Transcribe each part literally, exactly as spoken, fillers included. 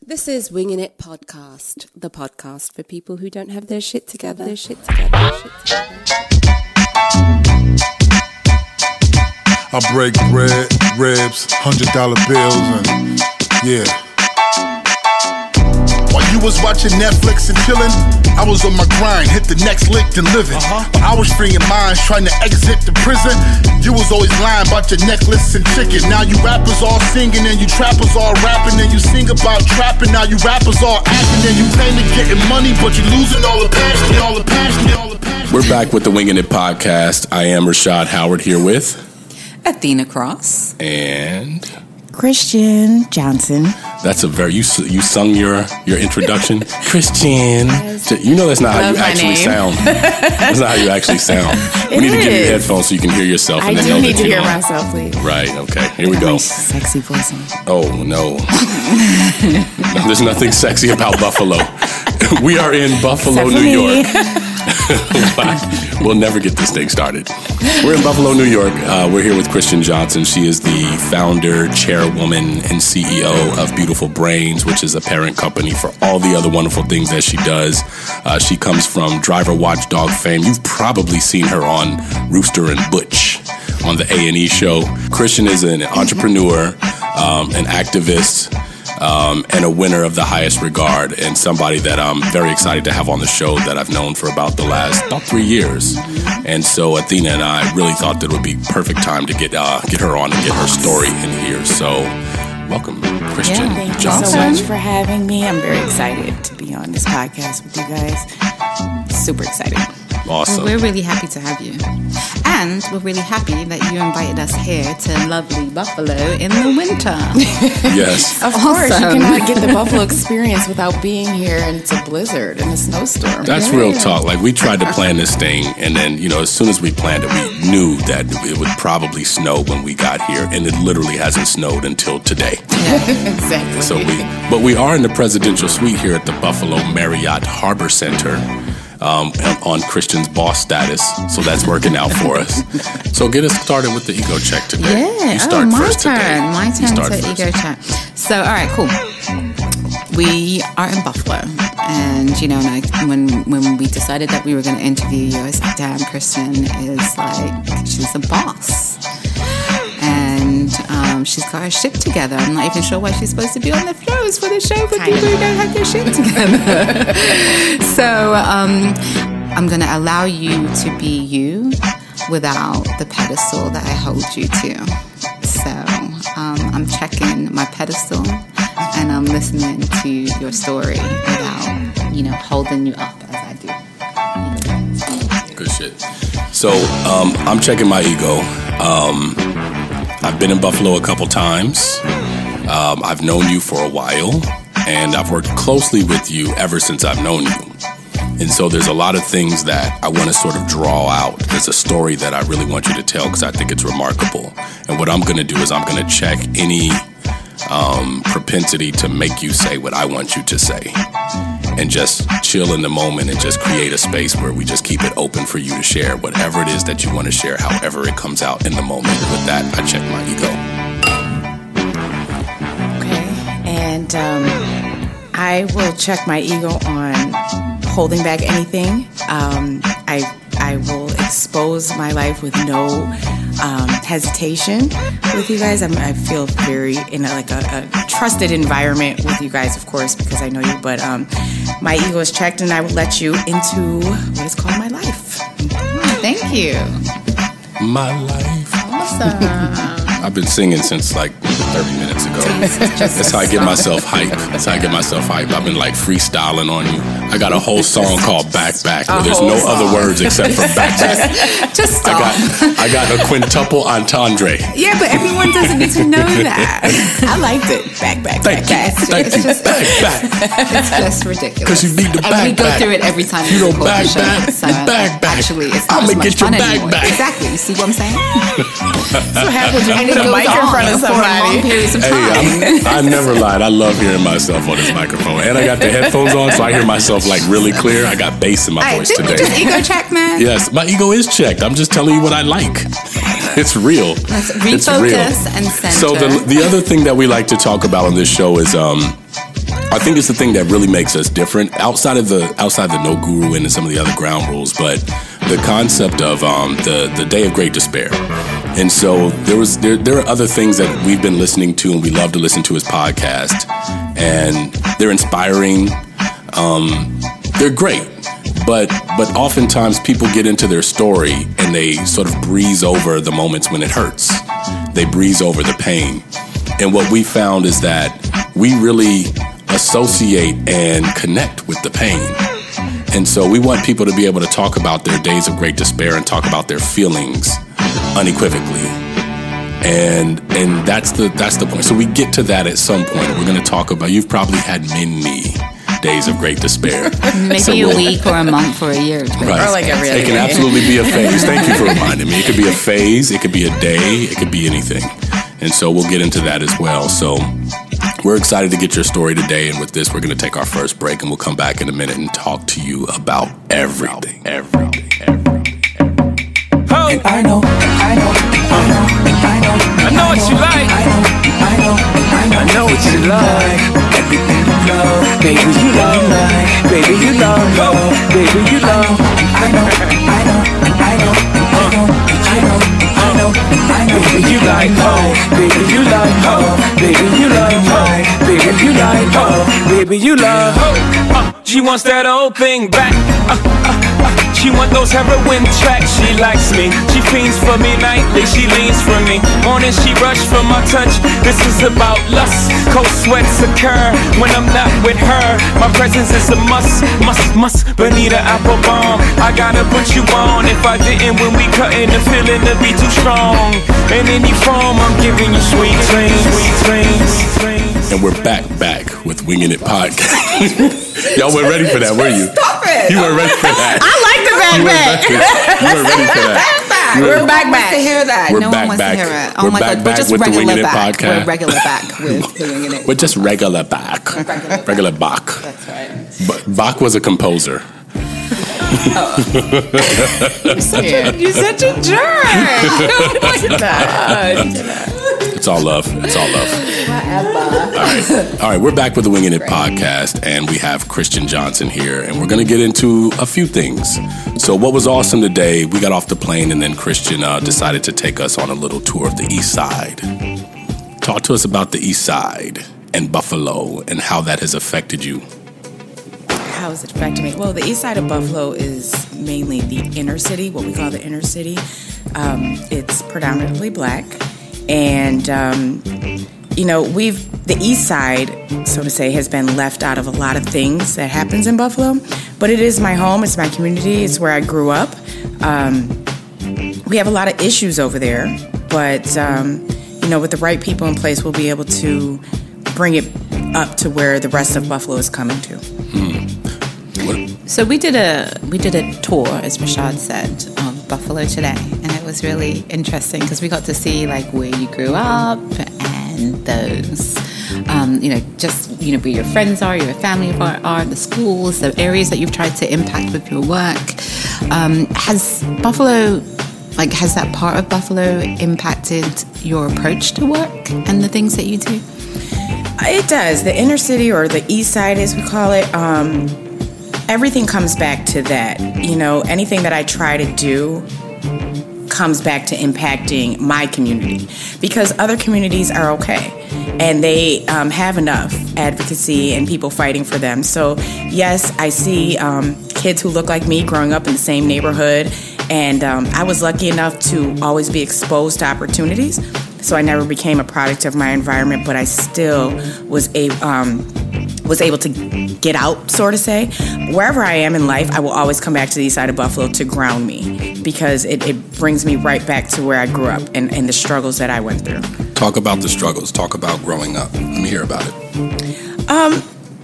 This is Winging It Podcast, the podcast for people who don't have their shit together. Their shit together. Their shit together. I break bread, ribs, hundred dollar bills, and yeah. While you was watching Netflix and chillin', I was on my grind, hit the next lick and living. Uh-huh. I was freeing minds, trying to exit the prison. You was always lying about your necklace and chicken. Now you rappers all singing and you trappers all rapping, and you sing about trapping. Now you rappers all acting and you claim to getting money, but you losing all the passion, all the passion, all the passion. We're back with the Winging It Podcast. I am Rashad Howard here with Athena Cross and Christian Johnson. That's a very you you sung your your introduction, Christian. Yes. You know that's not how you actually name. sound. That's not how you actually sound. We it need to is. give you headphones so you can hear yourself. I and then do know need that to you hear know. myself, please. Right. Okay. Here we go. Nice, sexy voice. Oh no. There's nothing sexy about Buffalo. We are in Buffalo, New York. We'll never get this thing started. We're in Buffalo, New York. Uh, we're here with Christian Johnson. She is the founder, chairwoman, and C E O of Beautiful Brains, which is a parent company for all the other wonderful things that she does. Uh, she comes from Driver Watchdog fame. You've probably seen her on Rooster and Butch on the A and E show. Christian is an entrepreneur, um, an activist, Um, and a winner of the highest regard, and somebody that I'm very excited to have on the show that I've known for about the last about three years. And so Athena and I really thought that it would be perfect time to get uh, get her on and get her story in here. So welcome, Christian yeah, thank Johnson. you so much for having me. I'm very excited to be on this podcast with you guys. Super excited. Awesome. Well, we're really happy to have you. And we're really happy that you invited us here to lovely Buffalo in the winter. Yes. Of course, you cannot get the Buffalo experience without being here, and it's a blizzard and a snowstorm. That's real talk. Like, we tried to plan this thing, and then, you know, as soon as we planned it, we knew that it would probably snow when we got here, and it literally hasn't snowed until today. Exactly. So we, but we are in the presidential suite here at the Buffalo Marriott Harbor Center. Um, on Christian's boss status, so that's working out for us. So get us started with the ego check today. Yeah, you start oh, my first turn. Today. My turn to first. ego check. So, all right, cool. We are in Buffalo, and you know, like when when we decided that we were going to interview you, I was like, "Damn, Christian is like she's a boss." And um, she's got her shit together. I'm not even sure why she's supposed to be on the shows for the show for people who don't have their shit together. So um, I'm going to allow you to be you without the pedestal that I hold you to. So um, I'm checking my pedestal and I'm listening to your story without, you know, holding you up as I do. Good shit. So um, I'm checking my ego. Um, I've been in Buffalo a couple times. Um, I've known you for a while, and I've worked closely with you ever since I've known you. And so there's a lot of things that I want to sort of draw out. There's a story that I really want you to tell because I think it's remarkable. And what I'm going to do is I'm going to check any um, propensity to make you say what I want you to say. And just chill in the moment and just create a space where we just keep it open for you to share whatever it is that you want to share, however it comes out in the moment. With that, I check my ego. Okay, and um, I will check my ego on holding back anything. Um, I I will expose my life with no um, hesitation with you guys. I'm, I feel very in a, like a, a trusted environment with you guys, of course, because I know you. But um, my ego is checked, and I will let you into what is called my life. Oh, thank you. My life. Awesome. I've been singing since like thirty minutes ago. That's how I get myself hype. That's how I get myself hype. I've been like freestyling on you. I got a whole song called Back Back where there's no song. Other words except for back back. Just, just stop. I got, I got a quintuple entendre. Yeah, but everyone doesn't need to know that. I liked it. Back, back, Thank back, you. back. Thank It's you. just- Back back. It's just ridiculous. Because you need the and back we go back. through it every time You we don't record back the show. back. So You back back. actually, it's not I'ma as much get your fun back anymore. back. Exactly. You see what I'm saying? So what happens when And you it put a goes mic in on front of for long somebody? periods of Hey, time. I'm, I never lied. I love hearing myself on this microphone. And I got the headphones on, so I hear myself like really clear. I got bass in my Hey, voice didn't today. you just ego check, man? Yes, my ego is checked. I'm just telling you what I like. It's real. Let's It's real. refocus and center. So the the other thing that we like to talk about on this show is um I think it's the thing that really makes us different outside of the outside the no guru and some of the other ground rules, but the concept of um, the the Day of Great Despair. And so there was there there are other things that we've been listening to and we love to listen to as podcast, and they're inspiring. Um, they're great, but but oftentimes people get into their story and they sort of breeze over the moments when it hurts. They breeze over the pain. And what we found is that we really associate and connect with the pain. And so we want people to be able to talk about their days of great despair and talk about their feelings unequivocally. And and that's the that's the point. So we get to that at some point. We're going to talk about, you've probably had many days of great despair. Maybe so a we'll, week or a month or a year. Right. Or like every other It can day. absolutely be a phase. Thank you for reminding me. It could be a phase. It could be a day. It could be anything. And so we'll get into that as well. So we're excited to get your story today. And with this, we're going to take our first break and we'll come back in a minute and talk to you about everything. Everything. Everything. Oh. And I know, I know, I know, I know, I know what you like. I know, I know, I know, I know what you like. Everything you love, baby, you love, baby, you love, baby, you love. I know, I know, I know, I know, I know, I know, I know. Baby, you like home, baby, you like home, baby, you like home, baby, you like home, baby, you love. Uh, she wants that old thing back. Uh, uh, uh, she want those heroin tracks. She likes me. She fiends for me nightly. She leans for me. Morning she rush for my touch. This is about lust. Cold sweats occur when I'm not with her. My presence is a must, must, must. Bonita Applebomb, I gotta put you on. If I didn't when we cutting, the feeling to be too strong. In any form, I'm giving you sweet dreams, sweet dreams. And we're back, back with Winging It Podcast. Y'all weren't ready for that, were you? Stop it. You weren't ready for that. I like the back You weren't back. ready- you weren't ready for that. You We're weren't- back No one wants back. to hear that. We're no back, one wants back. to hear it. Oh We're my back, God, back we're just with the regular Winging It back. podcast. We're regular back with the Winging It. We're just regular back. Regular Regular Bach. That's right. But Bach was a composer. You're such a, you're such a jerk. It's all love. It's all love. All right. All right. We're back with the Winging It Podcast, and we have Christian Johnson here, and we're going to get into a few things. So what was awesome today, we got off the plane, and then Christian uh, decided to take us on a little tour of the East Side. Talk to us about the East Side and Buffalo and how that has affected you. How has it affected me? Well, the east side of Buffalo is mainly the inner city, what we call the inner city. Um, it's predominantly black. And, um, you know, we've, the east side, so to say, has been left out of a lot of things that happens in Buffalo. But it is my home, it's my community, it's where I grew up. Um, we have a lot of issues over there. But, um, you know, with the right people in place, we'll be able to bring it up to where the rest of Buffalo is coming to. Hmm. So we did a we did a tour, as Rashad said, of Buffalo today, and it was really interesting because we got to see like where you grew up and those, um, you know, just you know where your friends are, your family are, are, the schools, the areas that you've tried to impact with your work. Um, has Buffalo, like, has that part of Buffalo impacted your approach to work and the things that you do? It does. The inner city, or the east side as we call it, um, everything comes back to that. You know, anything that I try to do comes back to impacting my community, because other communities are okay and they um, have enough advocacy and people fighting for them. So yes, I see um, kids who look like me growing up in the same neighborhood, and um, I was lucky enough to always be exposed to opportunities. So I never became a product of my environment, but I still was a um, was able to get out, sort of say. Wherever I am in life, I will always come back to the east side of Buffalo to ground me, because it, it brings me right back to where I grew up and, and the struggles that I went through. Talk about the struggles. Talk about growing up. Let me hear about it. Um.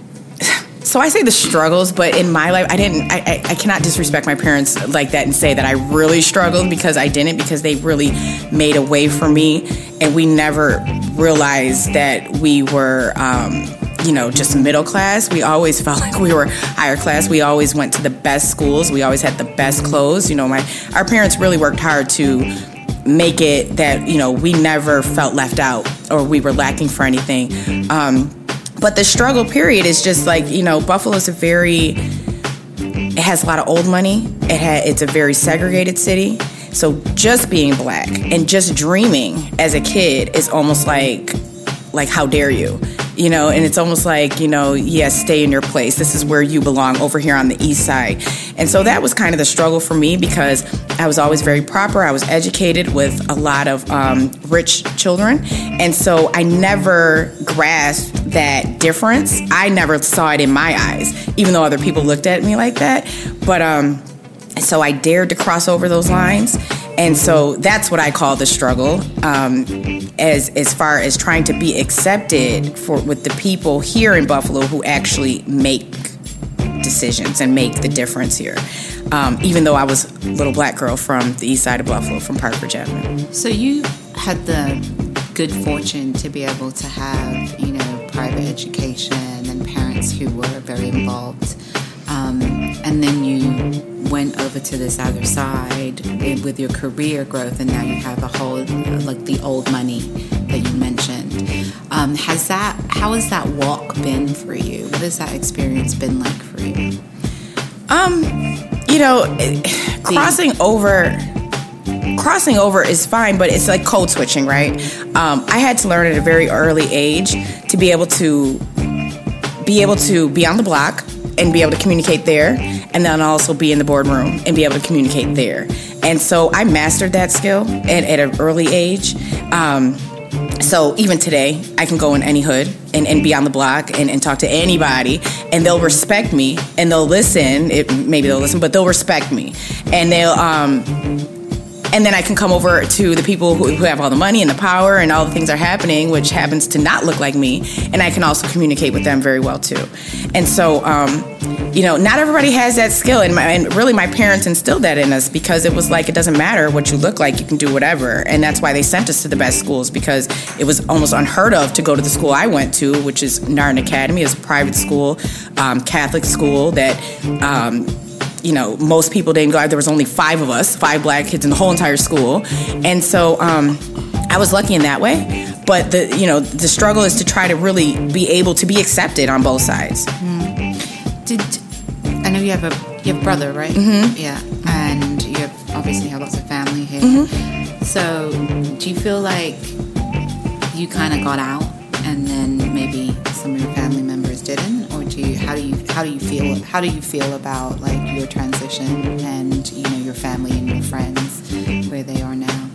So I say the struggles, but in my life, I didn't. I, I, I cannot disrespect my parents like that and say that I really struggled, because I didn't. Because they really made a way for me, and we never realized that we were, um, you know, just middle class. We always felt like we were higher class. We always went to the best schools. We always had the best clothes. You know, my our parents really worked hard to make it that, you know, we never felt left out or we were lacking for anything. Um, but the struggle period is just like, you know, Buffalo is a very, it has a lot of old money. It ha, it's a very segregated city. So just being black and just dreaming as a kid is almost like, like, how dare you? You know, and it's almost like, you know, yes, stay in your place. This is where you belong, over here on the east side. And so that was kind of the struggle for me, because I was always very proper. I was educated with a lot of um, rich children. And so I never grasped that difference. I never saw it in my eyes, even though other people looked at me like that. But um, so I dared to cross over those lines. And so that's what I call the struggle, um, as as far as trying to be accepted for with the people here in Buffalo who actually make decisions and make the difference here. Um, even though I was a little black girl from the east side of Buffalo, from Park Ridge Avenue. So you had the good fortune to be able to have, you know, private education and parents who were very involved. Um, and then you went over to this other side with your career growth, and now you have a whole, like the old money that you mentioned. Um, has that, how has that walk been for you? What has that experience been like for you? Um, you know, crossing over, crossing over is fine, but it's like code switching, right? Um, I had to learn at a very early age to be able to be able to be on the block and be able to communicate there, and then also be in the boardroom and be able to communicate there. And so I mastered that skill at, at an early age. Um, so even today, I can go in any hood and, and be on the block and, and talk to anybody, and they'll respect me, and they'll listen. It, maybe they'll listen, but they'll respect me. And they'll... Um, And then I can come over to the people who, who have all the money and the power and all the things are happening, which happens to not look like me. And I can also communicate with them very well, too. And so, um, you know, not everybody has that skill. And, my, and really, my parents instilled that in us, because it was like, it doesn't matter what you look like, you can do whatever. And that's why they sent us to the best schools, because it was almost unheard of to go to the school I went to, which is Narton Academy. It's a private school, um, Catholic school that... Um, you know, most people didn't go. There was only five of us, five black kids in the whole entire school. And so um, I was lucky in that way. But, the you know, the struggle is to try to really be able to be accepted on both sides. Mm. Did I know you have a you have a brother, right? Mm-hmm. Yeah. And you have obviously have lots of family here. Mm-hmm. So do you feel like you kind of got out and then maybe some of your family members didn't? Or do you, how do you how do you feel how do you feel about like your transition and, you know, your family and your friends where they are now?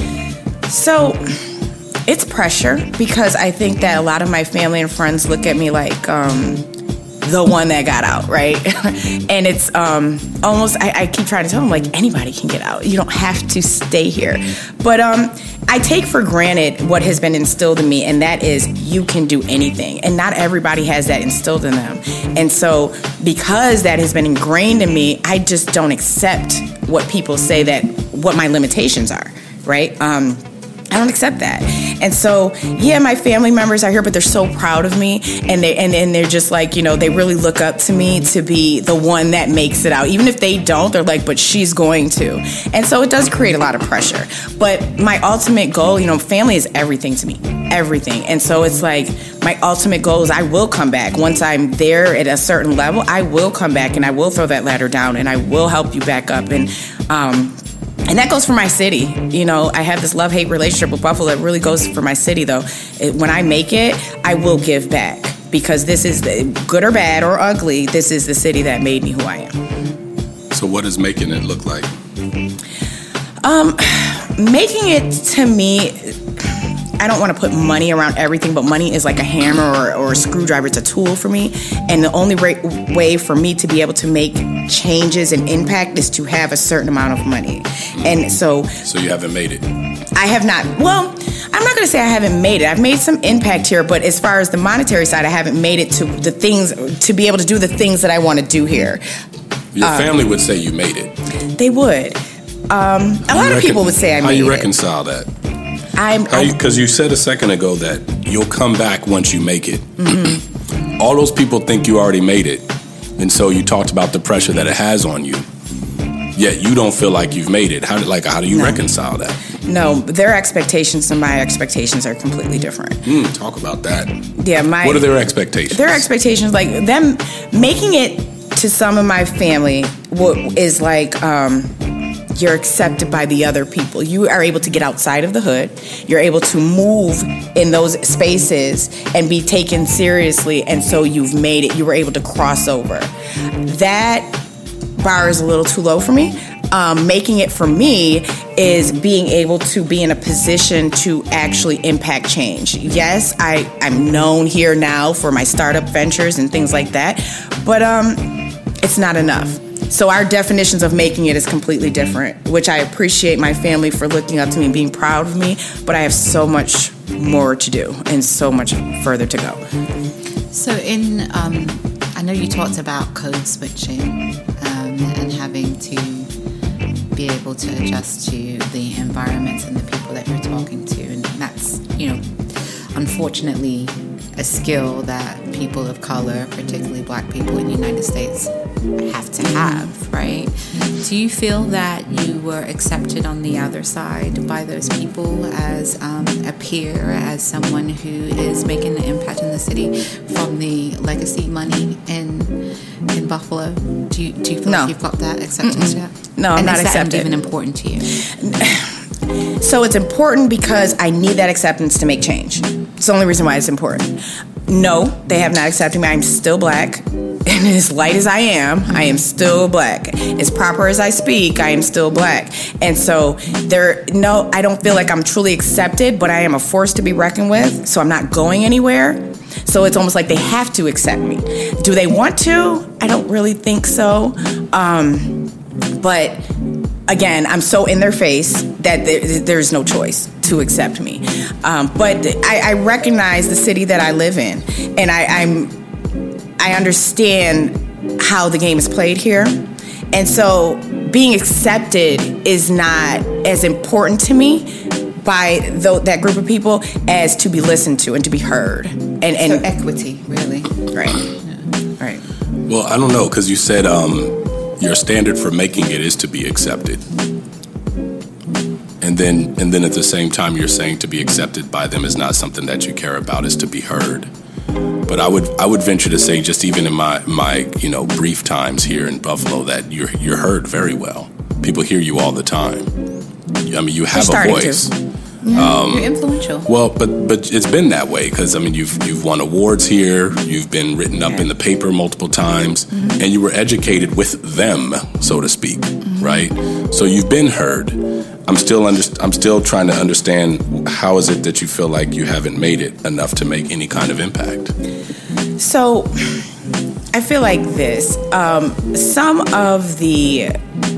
So it's pressure, because I think that a lot of my family and friends look at me like um, the one that got out, right? And it's um, almost, I, I keep trying to tell them, like, anybody can get out. You don't have to stay here. But um, I take for granted what has been instilled in me, and that is you can do anything. And not everybody has that instilled in them. And so because that has been ingrained in me, I just don't accept what people say that, what my limitations are, right? Um, I don't accept that. And so, yeah, my family members are here, but they're so proud of me. And, they, and, and they're just like, you know, they really look up to me to be the one that makes it out. Even if they don't, they're like, but she's going to. And so it does create a lot of pressure. But my ultimate goal, you know, family is everything to me. Everything. And so it's like, my ultimate goal is I will come back. Once I'm there at a certain level, I will come back and I will throw that ladder down and I will help you back up. And, um, And that goes for my city. You know, I have this love-hate relationship with Buffalo. It really goes for my city, though. It, when I make it, I will give back. Because this is, the, good or bad or ugly, this is the city that made me who I am. So what does making it look like? Um, making it, to me, I don't want to put money around everything, but money is like a hammer or, or a screwdriver. It's a tool for me. And the only ra- way for me to be able to make changes and impact is to have a certain amount of money. And so... So you haven't made it? I have not. Well, I'm not going to say I haven't made it. I've made some impact here, but as far as the monetary side, I haven't made it to the things, to be able to do the things that I want to do here. Your um, family would say you made it. They would. Um, a lot of people would say I made it. How you reconcile that? I'm Because you, you said a second ago that you'll come back once you make it. Mm-hmm. All those people think you already made it. And so you talked about the pressure that it has on you. Yet you don't feel like you've made it. How, like, how do you no. reconcile that? no, their expectations and my expectations are completely different. Mm, talk about that. Yeah, my. What are their expectations? Their expectations, like them making it to some of my family, is like um, you're accepted by the other people. You are able to get outside of the hood. You're able to move in those spaces and be taken seriously, and so you've made it. You were able to cross over. That bar is a little too low for me. Um, making it for me is being able to be in a position to actually impact change. Yes, I, I'm known here now for my startup ventures and things like that, but um, it's not enough. So our definitions of making it is completely different, which I appreciate my family for looking up to me and being proud of me, but I have so much more to do and so much further to go. So in, um, I know you talked about code switching um, and having to be able to adjust to the environments and the people that you're talking to, and that's, you know, unfortunately a skill that people of color, particularly black people in the United States, have to have, right? Do you feel that you were accepted on the other side by those people as um, a peer, as someone who is making an impact in the city from the legacy money in in Buffalo? Do you, do you feel no. like you've got that acceptance Mm-mm. yet? No, I'm and not is accepted. That even important to you? So it's important because I need that acceptance to make change. It's the only reason why it's important. No, they have not accepted me. I'm still black. And as light as I am, I am still black. As proper as I speak, I am still black. And so there, no, I don't feel like I'm truly accepted, but I am a force to be reckoned with. So I'm not going anywhere. So it's almost like they have to accept me. Do they want to? I don't really think so. Um, but again, I'm so in their face that there, there's no choice to accept me. Um, but I, I recognize the city that I live in, and I, I'm I understand how the game is played here. And so being accepted is not as important to me by the, that group of people as to be listened to and to be heard. And, and so equity, really. Right. Yeah. Right. Well, I don't know, because you said um, your standard for making it is to be accepted. And then and then at the same time, you're saying to be accepted by them is not something that you care about, is to be heard. But I would I would venture to say, just even in my, my you know brief times here in Buffalo, that you're you're heard very well. People hear you all the time. I mean, you have a voice. To. Yeah, um, you're influential. Well, but but it's been that way because I mean, you've you've won awards here. You've been written up yeah. in the paper multiple times, mm-hmm. and you were educated with them, so to speak, mm-hmm. right? So you've been heard. I'm still under, I'm still trying to understand, how is it that you feel like you haven't made it enough to make any kind of impact? So I feel like this. Um, some of the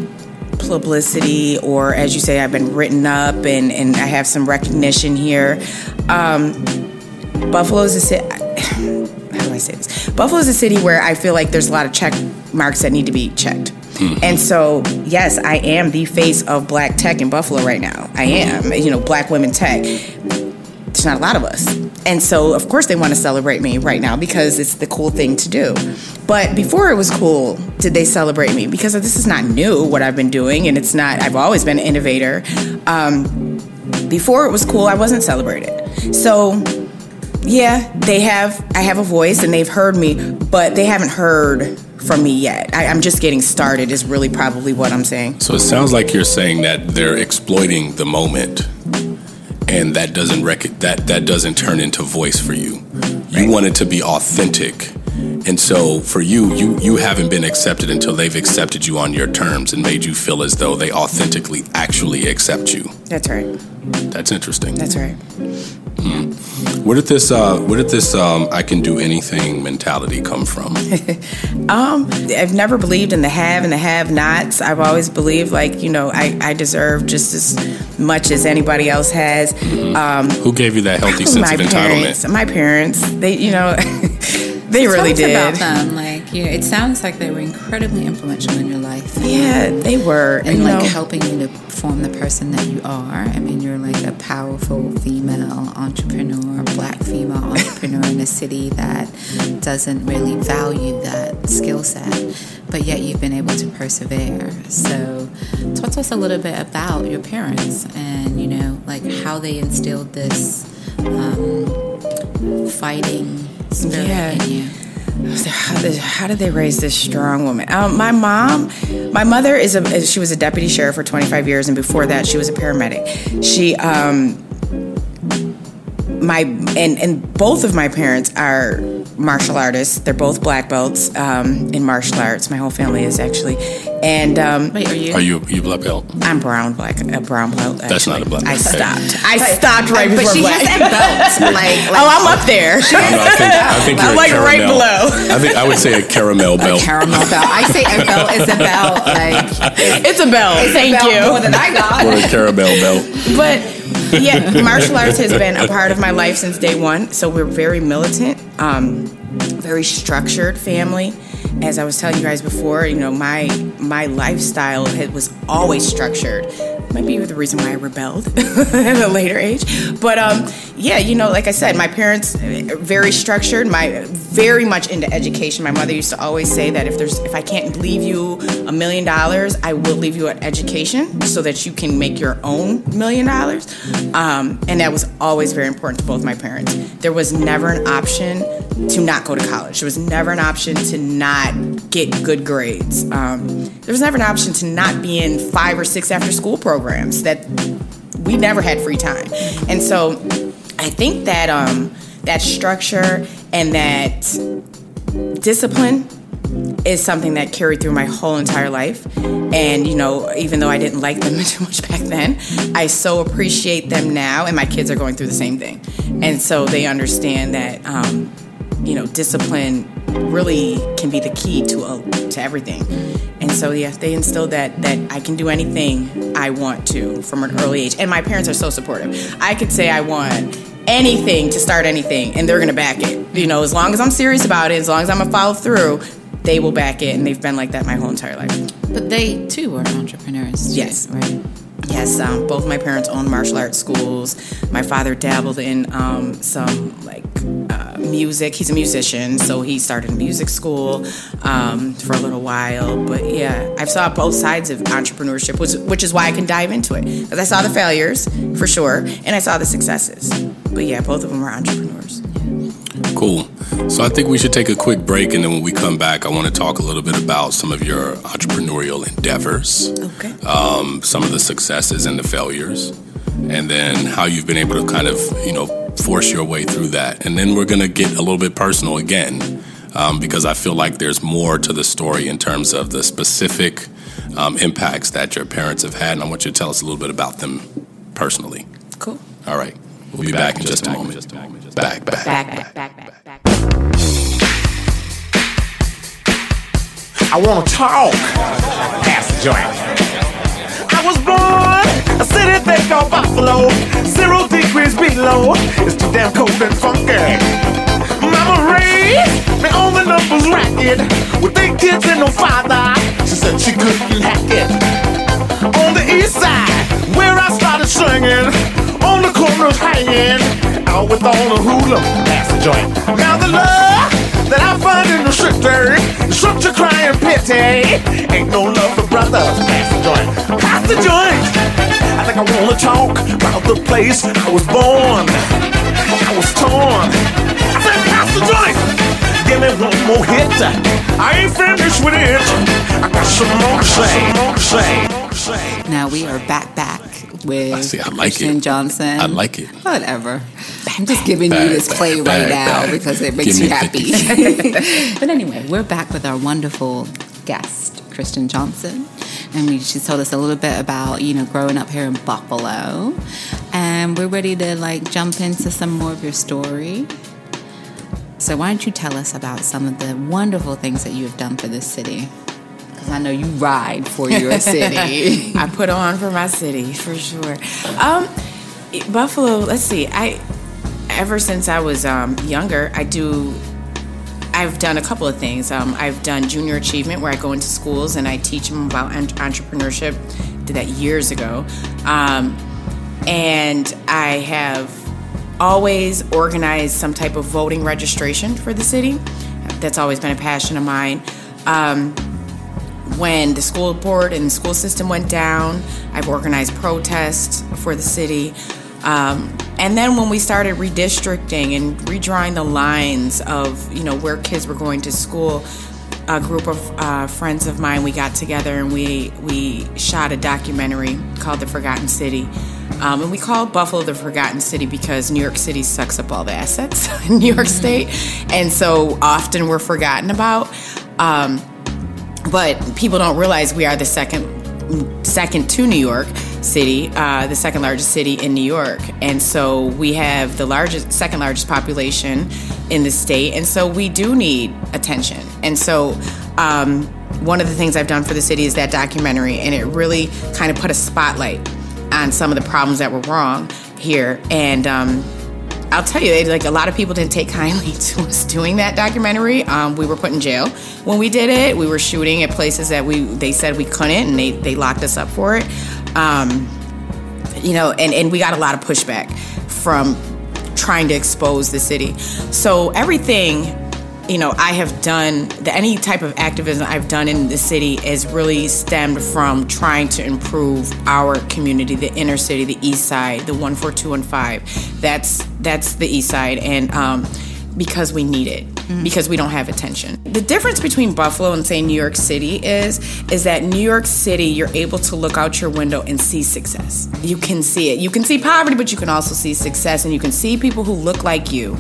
publicity, or as you say, I've been written up and, and I have some recognition here. Um, Buffalo is a city. How do I say this? Buffalo is a city where I feel like there's a lot of check marks that need to be checked. Mm-hmm. And so, yes, I am the face of black tech in Buffalo right now. I am, you know, black women tech. There's not a lot of us. And so, of course, they want to celebrate me right now because it's the cool thing to do. But before it was cool, did they celebrate me? Because this is not new, what I've been doing, and it's not, I've always been an innovator. Um, before it was cool, I wasn't celebrated. So, yeah, they have, I have a voice and they've heard me, but they haven't heard from me yet. I, I'm just getting started is really probably what I'm saying. So it sounds like you're saying that they're exploiting the moment, and that doesn't rec- that that doesn't turn into voice for you. You right. want it to be authentic. And so for you, you you haven't been accepted until they've accepted you on your terms and made you feel as though they authentically actually accept you. That's right. That's interesting. That's right. Hmm. Where did this uh, where did this um, I can do anything mentality come from? um, I've never believed in the have and the have-nots. I've always believed, like, you know, I, I deserve just as much as anybody else has. Mm-hmm. Um, Who gave you that healthy sense my of entitlement? Parents, my parents, they, you know, they Tell really us did. About them, like like, you know, it sounds like they were incredibly influential in your life. Yeah, they were. And you like know, helping you to form the person that you are. I mean, you're like a powerful female entrepreneur, black female entrepreneur in a city that doesn't really value that skill set, but yet you've been able to persevere. So talk to us a little bit about your parents and, you know, like how they instilled this um, fighting spirit Yeah. in you. How did, how did they raise this strong woman? Um, my mom, my mother is a she was a deputy sheriff for twenty-five years, and before that, she was a paramedic. She, um, my and and both of my parents are martial artists. They're both black belts um, in martial arts. My whole family is actually. And um, Wait, are you? Are you you black belt? I'm brown black, a brown belt. Actually. That's not a black belt. I stopped. I stopped right but before she black. has that belt. Like, like Oh, I'm up there. I, don't know, I think I think you're I'm a like right caramel. below. I think I would say a caramel belt. caramel belt. I say a belt is a belt. Like It's a belt. it's Thank a belt you. more than I got. Or a caramel belt. But yeah, martial arts has been a part of my life since day one. So we're very militant, um, very structured family. As I was telling you guys before, you know, my my lifestyle had, was always structured. Might be the reason why I rebelled at a later age. But um, yeah, you know, like I said, my parents are very structured. My very much into education. My mother used to always say that if there's if I can't leave you a million dollars, I will leave you an education so that you can make your own million dollars. Um, and that was always very important to both my parents. There was never an option to not go to college. There was never an option to not get good grades. Um, there was never an option to not be in five or six after school programs. That we never had free time. And so I think that um, that structure and that discipline is something that carried through my whole entire life. And, you know, even though I didn't like them too much back then, I so appreciate them now, and my kids are going through the same thing. And so they understand that, um, you know, discipline really can be the key to uh, to everything. And so, yeah, they instilled that that I can do anything I want to from an early age. And my parents are so supportive. I could say I want anything to start anything, and they're going to back it. You know, as long as I'm serious about it, as long as I'm going to follow through, they will back it, and they've been like that my whole entire life. But they too were entrepreneurs. Too, Yes. right. Yes, um, both my parents owned martial arts schools. My father dabbled in um, some like uh, music. He's a musician, so he started a music school um, for a little while. But yeah, I saw both sides of entrepreneurship, which, which is why I can dive into it. Because I saw the failures, for sure, and I saw the successes. But yeah, both of them were entrepreneurs. Cool. So I think we should take a quick break, and then when we come back, I want to talk a little bit about some of your entrepreneurial endeavors, Okay. um, some of the successes and the failures, and then how you've been able to kind of, you know, force your way through that. And then we're going to get a little bit personal again, um, because I feel like there's more to the story in terms of the specific um, impacts that your parents have had, and I want you to tell us a little bit about them personally. Cool. All right. We'll be back in just a moment. Back, back. Back, back, back, back, back. I wanna talk. Pass the joint. I was born a city they call Buffalo. Zero degrees below. It's too damn cold and funky. Mama raised me on the numbers racket. With eight kids and no father. She said she couldn't hack it. On the east side, where I started singing. On the corners hanging. Out with all the hula. Pass the joint. Now the love that I find in the city is such a crying pity. Ain't no love for brothers. Pass the joint. Pass the joint. I think I wanna talk about the place I was born. I was torn. I said pass the joint. Give me one more hit. I ain't finished with it. I got some more to say. More to say. More to say. Now we are back back with I see, I like Christian it. Johnson. I like it. Whatever. I'm just giving Back, you this back, play right back, now back. because it Give makes me you happy. fifty. But anyway, we're back with our wonderful guest, Christian Johnson. And we, she told us a little bit about, you know, growing up here in Buffalo. And we're ready to, like, jump into some more of your story. So why don't you tell us about some of the wonderful things that you have done for this city? Because I know you ride for your city. I put on for my city, for sure. Um, Buffalo, let's see. I ever since I was um, younger, I do. I I've done a couple of things. Um, I've done junior achievement, where I go into schools and I teach them about en- entrepreneurship. Did that years ago. Um, and I have always organized some type of voting registration for the city. That's always been a passion of mine. Um, when the school board and the school system went down, I've organized protests for the city. Um, and then when we started redistricting and redrawing the lines of, you know, where kids were going to school, a group of uh, friends of mine, we got together and we we shot a documentary called The Forgotten City. Um, and we called Buffalo the Forgotten City because New York City sucks up all the assets in New York State. And so often we're forgotten about. Um, but people don't realize we are the second second to New York City, uh, the second largest city in New York. And so we have the largest, second largest population in the state. And so we do need attention. And so um, one of the things I've done for the city is that documentary. And it really kind of put a spotlight on some of the problems that were wrong here. And um, I'll tell you, like, a lot of people didn't take kindly to us doing that documentary. Um, we were put in jail when we did it. We were shooting at places that we they said we couldn't, and they, they locked us up for it. Um, you know, and, and we got a lot of pushback from trying to expose the city. So everything, you know, I have done, the, any type of activism I've done in the city has really stemmed from trying to improve our community, the inner city, the east side, the one four two one five. That's that's the east side, and um, because we need it, mm. because we don't have attention. The difference between Buffalo and, say, New York City is, is that New York City, you're able to look out your window and see success. You can see it. You can see poverty, but you can also see success, and you can see people who look like you,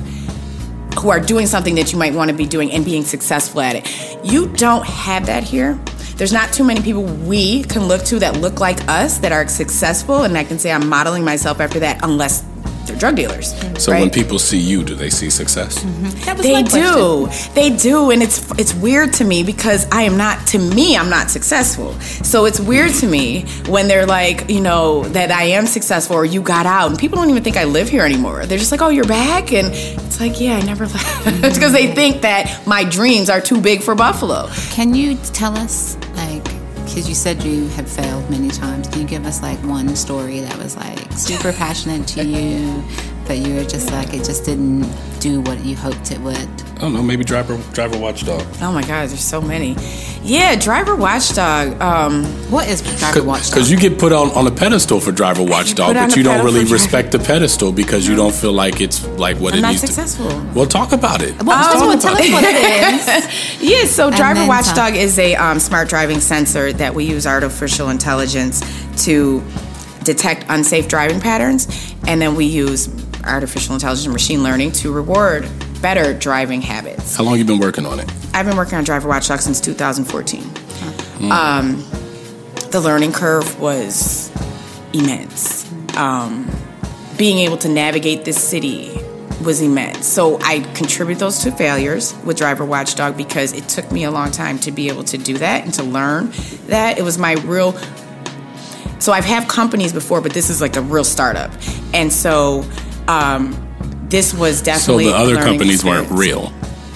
who are doing something that you might want to be doing and being successful at it. You don't have that here. There's not too many people we can look to that look like us, that are successful, and I can say I'm modeling myself after that, unless they're drug dealers. So right? when people see you, do they see success? Mm-hmm. That was they do. They do, and it's it's weird to me because I am not, to me, I'm not successful. So it's weird to me when they're like, you know, that I am successful or you got out, and people don't even think I live here anymore. They're just like, oh, you're back? And it's like, yeah, I never left. Because they think that my dreams are too big for Buffalo. Can you tell us, like, because you said you have failed many times. Can you give us like one story that was like super passionate to you, but you were just like, it just didn't do what you hoped it would? I don't know, maybe Driver Driver Watchdog. Oh my God, there's so many. Yeah, Driver Watchdog. Um, what is Driver Watchdog? Because you get put on, on a pedestal for Driver Watchdog, but you don't really respect the pedestal because you don't feel like it's like what I'm it not needs successful. to. Well, talk about it. Well, um, well tell us what it is. Yeah, so Driver Watchdog talk. is a um, smart driving sensor that we use artificial intelligence to detect unsafe driving patterns, and then we use artificial intelligence and machine learning to reward better driving habits. How long have you been working on it? I've been working on Driver Watchdog since two thousand fourteen. Mm. Um, the learning curve was immense. Um, being able to navigate this city was immense. So I contribute those to failures with Driver Watchdog because it took me a long time to be able to do that and to learn that. It was my real... So I've had companies before, but this is like a real startup. And so... Um, This was definitely. So the other companies experience. weren't real.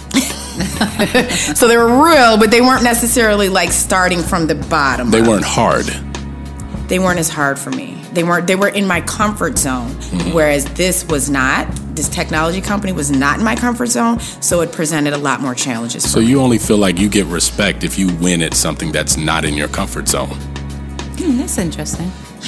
So they were real, but they weren't necessarily like starting from the bottom. They up. weren't hard. They weren't as hard for me. They weren't. They were in my comfort zone, mm-hmm. whereas this was not. This technology company was not in my comfort zone, so it presented a lot more challenges. So for you me. only feel like you get respect if you win at something that's not in your comfort zone. Hmm, that's interesting.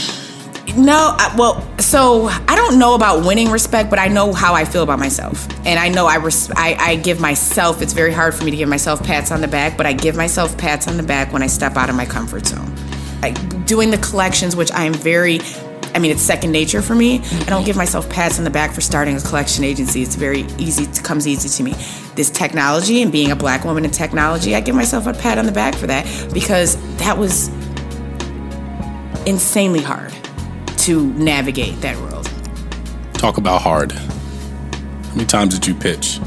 No, I, well, so I don't know about winning respect, but I know how I feel about myself. And I know I, res- I I give myself, it's very hard for me to give myself pats on the back, but I give myself pats on the back when I step out of my comfort zone. Like doing the collections, which I am very, I mean, it's second nature for me. I don't give myself pats on the back for starting a collection agency. It's very easy, it comes easy to me. This technology and being a black woman in technology, I give myself a pat on the back for that because that was insanely hard to navigate that world. Talk about hard. How many times did you pitch?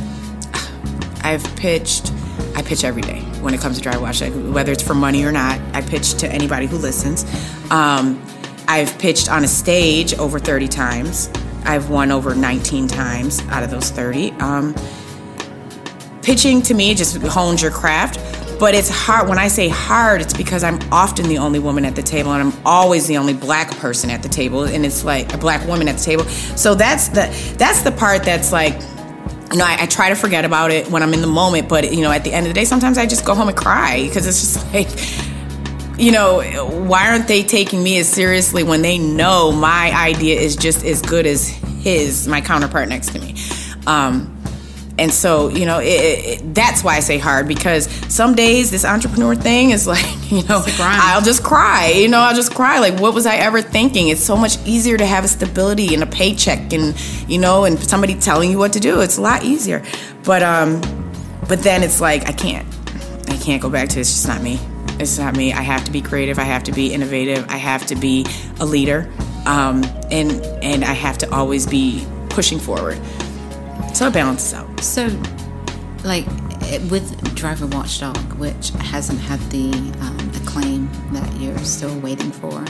I've pitched, I pitch every day when it comes to Driver Watchdog, whether it's for money or not. I pitch to anybody who listens. Um, I've pitched on a stage over thirty times. I've won over nineteen times out of those thirty. Um, pitching to me just hones your craft. But it's hard. When I say hard, it's because I'm often the only woman at the table, and I'm always the only black person at the table, and it's like a black woman at the table. So that's the that's the part that's like, you know, I, I try to forget about it when I'm in the moment, but you know, at the end of the day, sometimes I just go home and cry because it's just like, you know, why aren't they taking me as seriously when they know my idea is just as good as his, my counterpart next to me? Um, And so, you know, it, it, that's why I say hard, because some days this entrepreneur thing is like, you know, I'll just cry, you know, I'll just cry. Like, what was I ever thinking? It's so much easier to have a stability and a paycheck and, you know, and somebody telling you what to do. It's a lot easier. But, um, but then it's like, I can't, I can't go back to it. It's just not me. It's not me. I have to be creative. I have to be innovative. I have to be a leader. Um, and, and I have to always be pushing forward. So it balances out. So, like, with Driver Watchdog, which hasn't had the um, acclaim that you're still waiting for,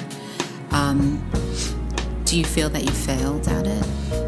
um, do you feel that you failed at it?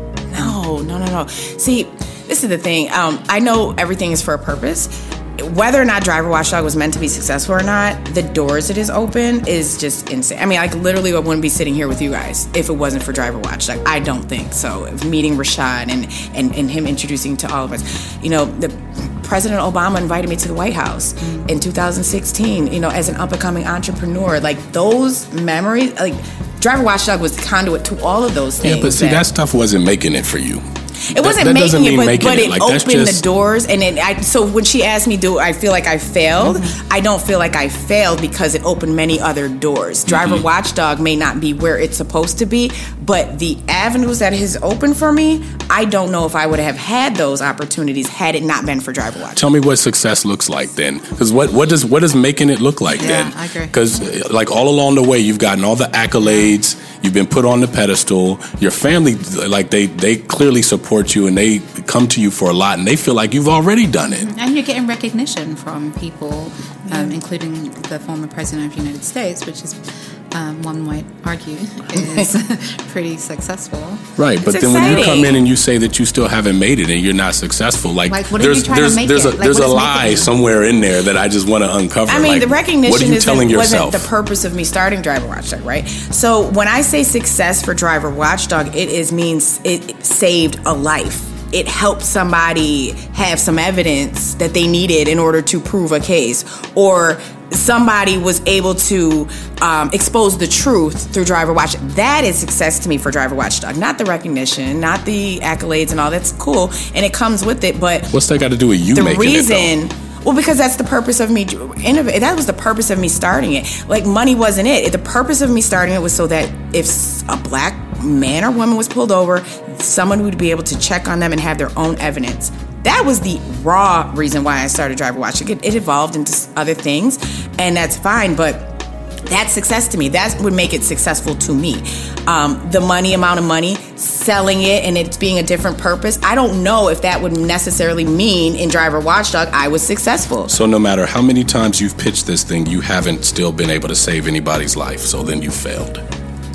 No, no, no, no. See, this is the thing. Um, I know everything is for a purpose. Whether or not Driver Watchdog was meant to be successful or not, the doors it has opened is just insane. I mean, like, literally, I wouldn't be sitting here with you guys if it wasn't for Driver Watchdog. I don't think so. Meeting Rashad and, and, and him introducing to all of us. You know, the President Obama invited me to the White House mm-hmm. in two thousand sixteen, you know, as an up-and-coming entrepreneur. Like, those memories, like, Driver Watchdog was the conduit to all of those things. Yeah, but see, that, that stuff wasn't making it for you. It wasn't that, that making it, but, making but it, it. Like, opened just... the doors. And it, I, so when she asked me, do I feel like I failed? Mm-hmm. I don't feel like I failed because it opened many other doors. Driver mm-hmm. Watchdog may not be where it's supposed to be, but the avenues that has opened for me, I don't know if I would have had those opportunities had it not been for Driver Watchdog. Tell me what success looks like then. Because what, what, does, what does making it look like yeah, then? I agree. Because like all along the way, you've gotten all the accolades. You've been put on the pedestal. Your family, like they, they clearly support you and they come to you for a lot and they feel like you've already done it. And you're getting recognition from people, um, including the former president of the United States, which is, um, one might argue, is pretty successful. Right, but it's then exciting. when you come in and you say that you still haven't made it and you're not successful, like, like what are there's you trying there's to make there's it? a Like, there's what a is lie making it? somewhere in there that I just want to uncover. I mean, like, the recognition what are you isn't, telling yourself? wasn't the purpose of me starting Driver Watchdog, right? So when I say success for Driver Watchdog, it is means it saved a life. It helped somebody have some evidence that they needed in order to prove a case, or somebody was able to um, expose the truth through Driver Watch. That is success to me for Driver Watchdog. Not the recognition, not the accolades and all. That's cool, and it comes with it. But what's that got to do with you the making reason, it, though? Well, because that's the purpose of me innovate. That was the purpose of me starting it. Like, money wasn't it. The purpose of me starting it was so that if a black man or woman was pulled over, someone would be able to check on them and have their own evidence. That was the raw reason why I started Driver Watch. It, it evolved into other things, and that's fine, but that's success to me. That would make it successful to me. Um, the money, amount of money, selling it, and it's being a different purpose, I don't know if that would necessarily mean in Driver Watchdog I was successful. So no matter how many times you've pitched this thing, you haven't still been able to save anybody's life, so then you failed.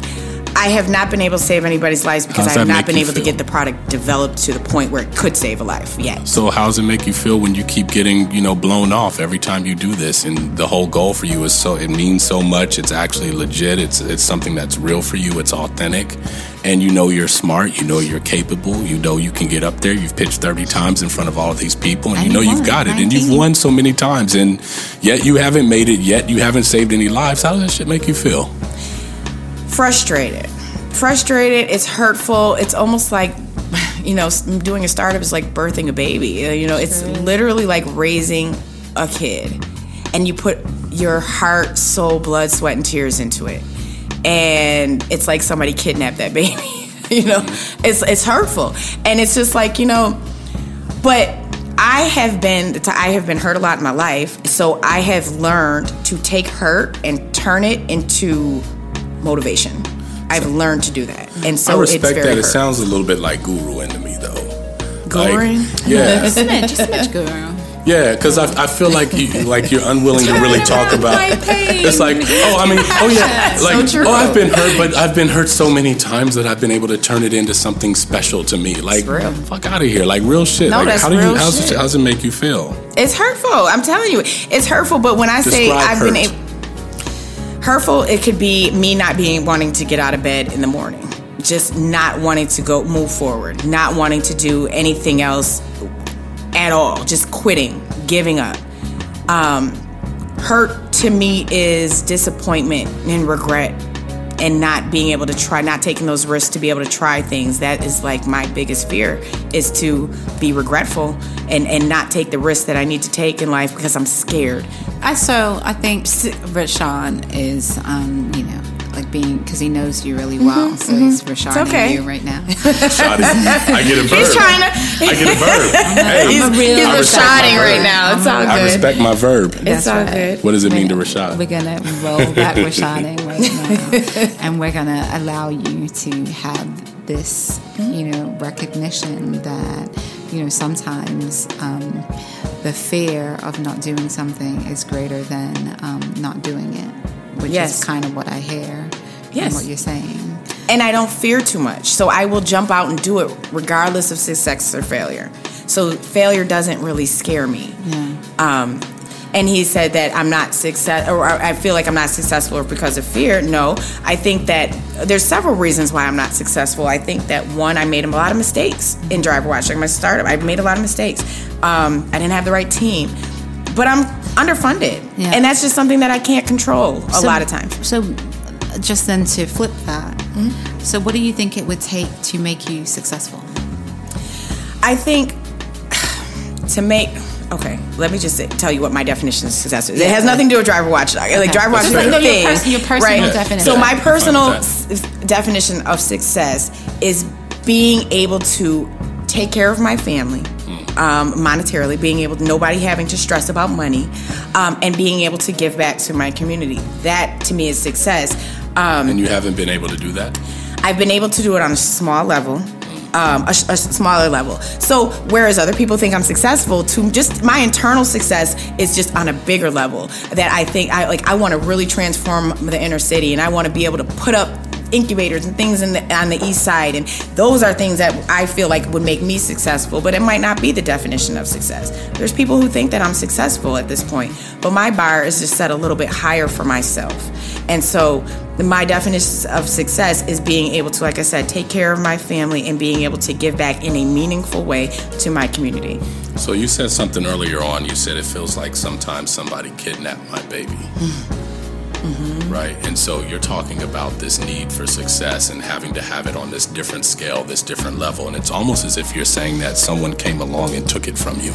I have not been able to save anybody's lives because How's I have that not make been you able feel? to get the product developed to the point where it could save a life yet. So how does it make you feel when you keep getting, you know, blown off every time you do this? And the whole goal for you is so, it means so much. It's actually legit. It's it's something that's real for you. It's authentic. And you know you're smart. You know you're capable. You know you can get up there. You've pitched thirty times in front of all of these people. And, And you know you you've won, got it. And nineteen. you've won so many times. And yet you haven't made it. Yet you haven't saved any lives. How does that shit make you feel? Frustrated. Frustrated. It's hurtful. It's almost like, you know, doing a startup is like birthing a baby. You know, it's literally like raising a kid. And you put your heart, soul, blood, sweat, and tears into it. And it's like somebody kidnapped that baby. You know, it's it's hurtful. And it's just like, you know, but I have been I have been hurt a lot in my life. So I have learned to take hurt and turn it into motivation. I've learned to do that. And so I respect it's very that. It hurtful. sounds a little bit like guruing to me, though. Guruing? Like, yeah. Just a smidge, just a smidge, guru. Yeah, because I, I feel like you, like you're unwilling to really talk about. It's like, oh, I mean, oh yeah, like, so oh, I've been hurt, but I've been hurt so many times that I've been able to turn it into something special to me. Like, fuck out of here, like real shit. No, like, that's how do you? real How's shit. it, how's it make you feel? It's hurtful. I'm telling you, it's hurtful. But when I say Describe I've hurt. been able, hurtful, it could be me not being wanting to get out of bed in the morning, just not wanting to go move forward, not wanting to do anything else at all, just quitting, giving up. Um, hurt to me is disappointment and regret, and not being able to try, not taking those risks to be able to try things. That is like my biggest fear, is to be regretful and, and not take the risks that I need to take in life because I'm scared. I so I think Rashawn is, um, you know, like being, because he knows you really well, so he's Rashawn okay. you right now. Shawty, I get a verb. He's trying to. I get a verb. Hey, He's, I'm a real- he's I respect Rashading my right verb. now. It's all I good. respect my verb. It's all right. good. What does it mean to Rashad? We're gonna roll back Rashading right now, and we're gonna allow you to have this, you know, recognition that, you know, sometimes um, the fear of not doing something is greater than um, not doing it, which Yes. is kind of what I hear. Yes. In what you're saying. And I don't fear too much, so I will jump out and do it regardless of success or failure. So failure doesn't really scare me. Yeah. Um, and he said that I'm not success, or I feel like I'm not successful because of fear. No, I think that there's several reasons why I'm not successful. I think that one, I made a lot of mistakes in Driver Watch. Like my startup, I made a lot of mistakes. Um, I didn't have the right team, but I'm underfunded, Yeah. and that's just something that I can't control a So- lot of times. So, just then to flip that. Mm-hmm. So, what do you think it would take to make you successful? I think to make. Okay, let me just say, tell you what my definition of success is. It has nothing to do with Driver Watch. Like Okay. Driver Watch is No, like no, a your thing, pers- your personal right? definition. So my Yeah, personal fine with s- definition of success is being able to take care of my family, um, monetarily, being able to, nobody having to stress about money, um, and being able to give back to my community. That to me is success. Um, And you haven't been able to do that? I've been able to do it on a small level, um, a, a smaller level. So whereas other people think I'm successful, to just my internal success is just on a bigger level. That I think I like. I want to really transform the inner city, and I want to be able to put up incubators and things in the, on the east side, and those are things that I feel like would make me successful, but it might not be the definition of success. There's people who think that I'm successful at this point, but my bar is just set a little bit higher for myself. And so my definition of success is being able to, like I said, take care of my family and being able to give back in a meaningful way to my community. So you said something earlier on. You said it feels like sometimes somebody kidnapped my baby. Mm-hmm. Right? And so you're talking about this need for success and having to have it on this different scale, this different level. And it's almost as if you're saying that someone came along and took it from you.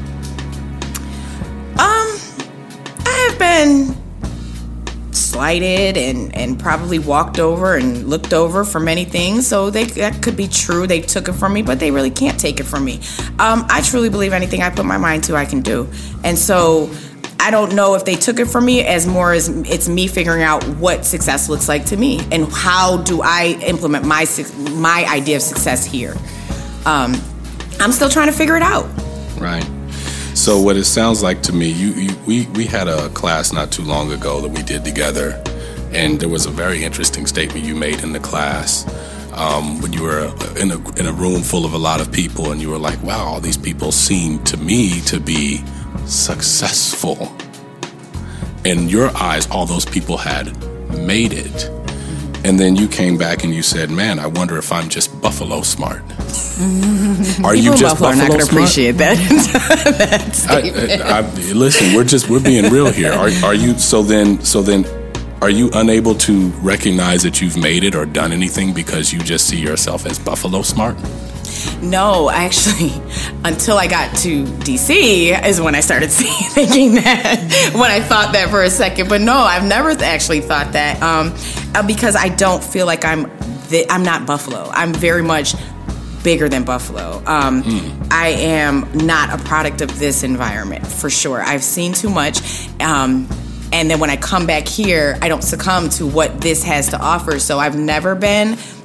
Um, I have been slighted and, and probably walked over and looked over for many things. So they, that could be true. They took it from me, but they really can't take it from me. Um, I truly believe anything I put my mind to, I can do. And so I don't know if they took it from me as more as it's me figuring out what success looks like to me and how do I implement my my idea of success here. Um, I'm still trying to figure it out. Right. So what it sounds like to me, you, you we, we had a class not too long ago that we did together, and there was a very interesting statement you made in the class um, when you were in a, in a room full of a lot of people, and you were like, wow, all these people seem to me to be successful. In your eyes, all those people had made it. And then you came back and you said, man, I wonder if I'm just Buffalo smart. Are you People in just Buffalo are not Buffalo going to smart? appreciate that, that statement. I, I, I, listen, we're just we're being real here. Are, are you so then so then are you unable to recognize that you've made it or done anything because you just see yourself as Buffalo smart? No, actually, until I got to D C is when I started seeing, thinking that, when I thought that for a second. But no, I've never th- actually thought that um, uh, because I don't feel like I'm th- I'm not Buffalo. I'm very much bigger than Buffalo. Um, mm. I am not a product of this environment, for sure. I've seen too much. Um, and then when I come back here, I don't succumb to what this has to offer. So I've never been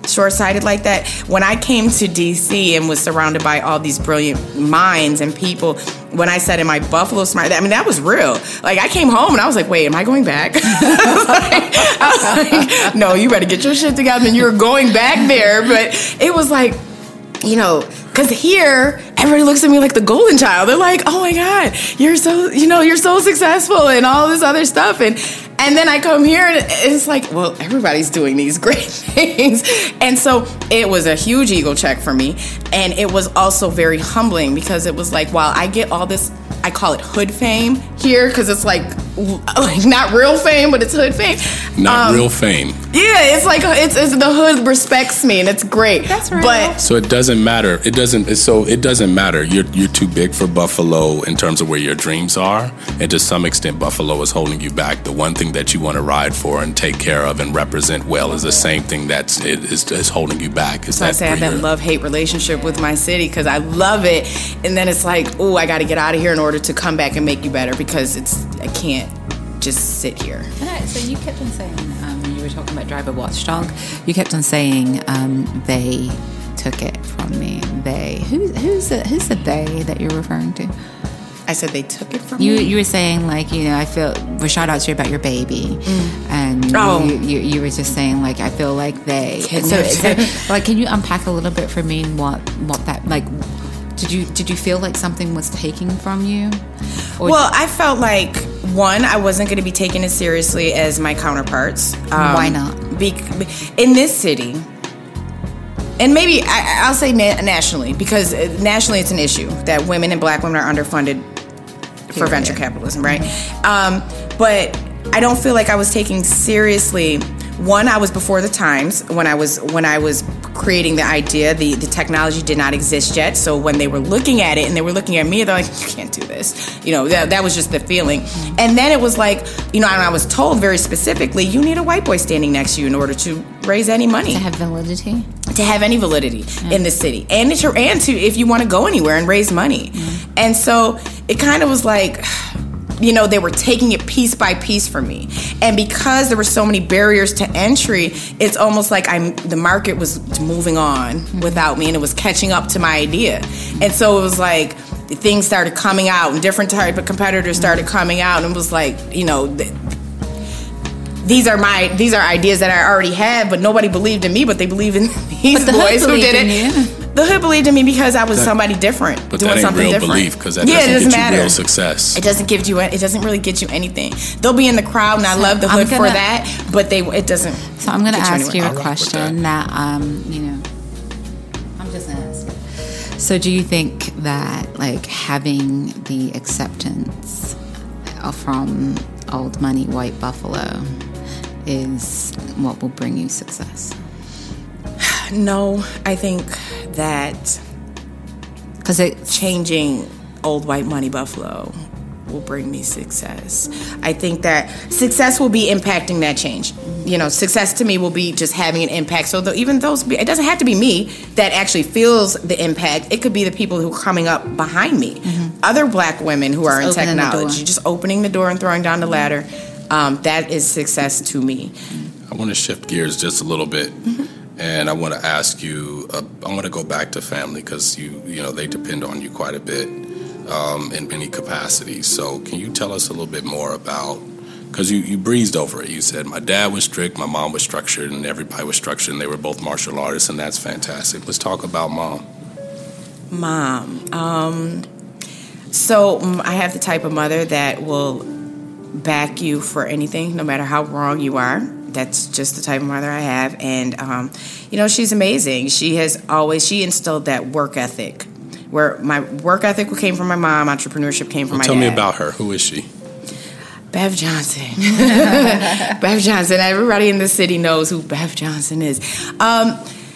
short-sighted like that. When I came to D C and was surrounded by all these brilliant minds and people, when I said, am I Buffalo smart? I mean, that was real. Like, I came home and I was like, wait, am I going back? I, was like, I was like, no, you better get your shit together and you're going back there. But it was like, you know, because here, everybody looks at me like the golden child. They're like, oh my God, you're so, you know, you're so successful and all this other stuff. And and then I come here and it's like, well, everybody's doing these great things. And so it was a huge ego check for me. And it was also very humbling because it was like, while I get all this, I call it hood fame here because it's like, like not real fame, but it's hood fame. Not um, real fame. Yeah, it's like it's, it's the hood respects me and it's great. That's right. But so it doesn't matter. It doesn't. It's so it doesn't matter. You're you're too big for Buffalo in terms of where your dreams are, and to some extent, Buffalo is holding you back. The one thing that you want to ride for and take care of and represent well is the same thing that's it is, is holding you back. Is so that I say I have that love-hate relationship with my city because I love it, and then it's like, oh, I got to get out of here in order to come back and make you better because it's I can't just sit here. Right, so you kept on saying, um, when you were talking about Driver Watchdog, you kept on saying um, they took it from me. They who's who's the who's the they that you're referring to? I said they took it from you. me. You were saying like you know I feel. Well, shout out to you about your baby, mm. and oh. you, you you were just saying like I feel like they. So, so like, can you unpack a little bit for me what what that like? Did you did you feel like something was taken from you? Or well, I felt like one, I wasn't going to be taken as seriously as my counterparts. Um, Why not? Be, in this city, and maybe I, I'll say na- nationally, because nationally it's an issue that women and black women are underfunded for Period. venture capitalism, right? Mm-hmm. Um, but I don't feel like I was taking seriously. One, I was before the times when I was when I was creating the idea. The, the technology did not exist yet. So when they were looking at it and they were looking at me, they're like, you can't do this. You know, that, that was just the feeling. And then it was like, you know, and I was told very specifically, you need a white boy standing next to you in order to raise any money. To have validity? To have any validity yeah. in the city. And to, and to if you want to go anywhere and raise money. Mm-hmm. And so it kind of was like... You know, they were taking it piece by piece for me. And because there were so many barriers to entry, it's almost like I'm the market was moving on mm-hmm. without me and it was catching up to my idea. And so it was like things started coming out and different type of competitors started coming out and it was like, you know, th- these are my these are ideas that I already have, but nobody believed in me, but they believe in these the boys who did it. You. The hood believed in me because I was that, somebody different, but doing that ain't something real different. Belief because that yeah, doesn't, it doesn't get matter. you real success. It doesn't give you. It doesn't really get you anything. They'll be in the crowd, and I love the hood gonna, for that. But they, it doesn't. So I'm going to ask you, you a I'll question that. that um, you know, I'm just going to ask you. So, do you think that like having the acceptance from old money white Buffalo is what will bring you success? No, I think that because it's changing old white money Buffalo will bring me success. I think that success will be impacting that change. You know, success to me will be just having an impact. So the, even those, it doesn't have to be me that actually feels the impact. It could be the people who are coming up behind me, mm-hmm. other black women who just are in technology, just opening the door and throwing down the ladder. Um, that is success to me. I want to shift gears just a little bit. Mm-hmm. And I want to ask you, uh, I want to go back to family because you, you know, they depend on you quite a bit um, in many capacities. So can you tell us a little bit more about, because you, you breezed over it. You said my dad was strict, my mom was structured, and everybody was structured, and they were both martial artists, and that's fantastic. Let's talk about mom. Mom. Um, so I have the type of mother that will back you for anything, no matter how wrong you are. That's just the type of mother I have. And, um, you know, she's amazing. She has always, she instilled that work ethic, where my work ethic came from my mom, entrepreneurship came from well, my tell dad. Tell me about her. Who is she? Bev Johnson. Bev Johnson. Everybody in the city knows who Bev Johnson is. Um,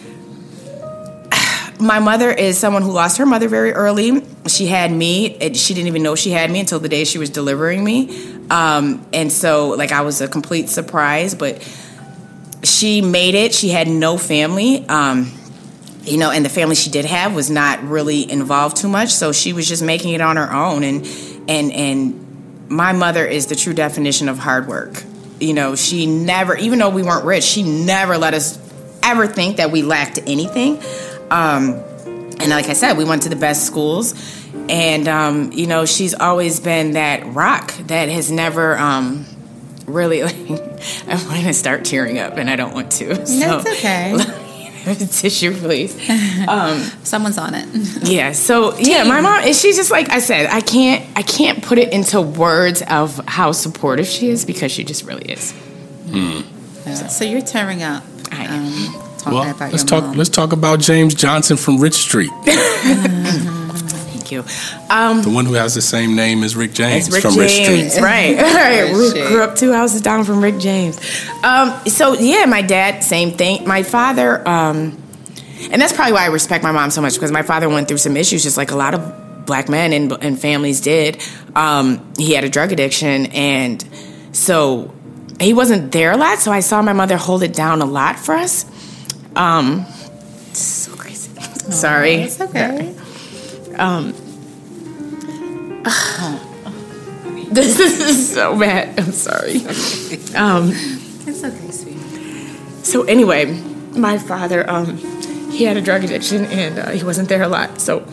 my mother is someone who lost her mother very early. She had me. And she didn't even know she had me until the day she was delivering me. Um, and so, like, I was a complete surprise, but she made it. She had no family, um, you know, and the family she did have was not really involved too much. So she was just making it on her own. And, and, and my mother is the true definition of hard work. You know, she never, even though we weren't rich, she never let us ever think that we lacked anything. Um, and like I said, we went to the best schools. And, um, you know, she's always been that rock that has never um, really, like, I'm going to start tearing up, and I don't want to. So. That's okay. Tissue, please. Um, Someone's on it. Yeah. So yeah, my mom. She's just like I said. I can't. I can't put it into words of how supportive she is because she just really is. Hmm. So, so you're tearing up. I Um, talking Well, about let's your talk. mom. Let's talk about James Johnson from Rich Street, Thank you. Um, the one who has the same name as Rick James It's Rick from James, Rich Street. right? Right. We Shit. grew up two houses down from Rick James. Um, so yeah, my dad, same thing. My father, um, and that's probably why I respect my mom so much because my father went through some issues, just like a lot of black men and, and families did. Um, he had a drug addiction, and so he wasn't there a lot. So I saw my mother hold it down a lot for us. Um, so crazy. Sorry. It's okay. Um, this is so bad. I'm sorry. Um, It's okay, sweetie. so anyway, my father, um, he had a drug addiction and uh, he wasn't there a lot. So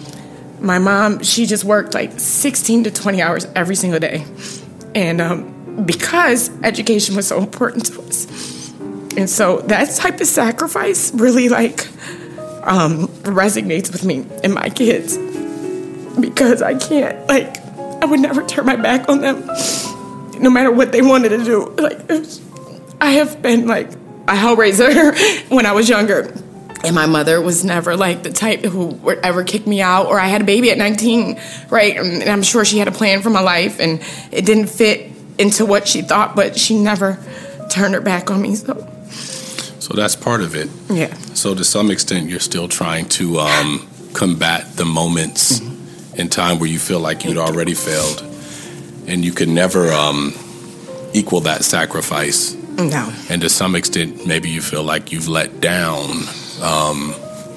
my mom, she just worked like sixteen to twenty hours every single day. And um, because education was so important to us. And so that type of sacrifice really like um, resonates with me and my kids. Because I can't, like, I would never turn my back on them, no matter what they wanted to do. Like, it was, I have been, like, a hellraiser when I was younger. And my mother was never, like, the type who would ever kick me out. Or I had a baby at nineteen, right? And I'm sure she had a plan for my life, and it didn't fit into what she thought, but she never turned her back on me, so... So that's part of it. Yeah. So to some extent, you're still trying to um, combat the moments mm-hmm. in time where you feel like you'd already failed, and you could never um, equal that sacrifice. No. And to some extent, maybe you feel like you've let down um,